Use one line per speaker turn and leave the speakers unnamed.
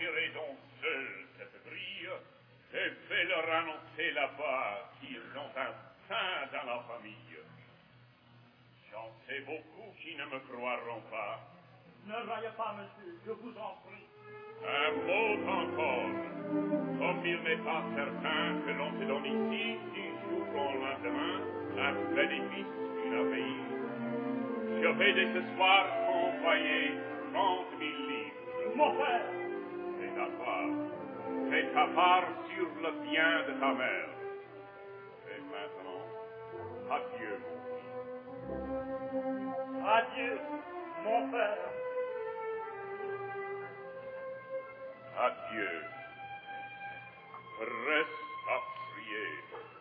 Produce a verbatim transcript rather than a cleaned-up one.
tirez donc seul cette grille et fais leur annoncer là-bas qu'ils ont un saint dans la famille. J'en sais beaucoup qui ne me croiront pas.
Ne raillez pas, monsieur, je vous en prie.
Un mot encore. Comme il n'est pas certain que l'on se donne ici, du jour au lendemain, un bénéfice, une abbaye, je vais dès ce soir envoyer trente mille livres.
Mon père!
C'est ta part. C'est ta part sur le bien de ta mère. Et maintenant, adieu, mon fils.
Adieu, mon père.
Adieu. Reste à prier.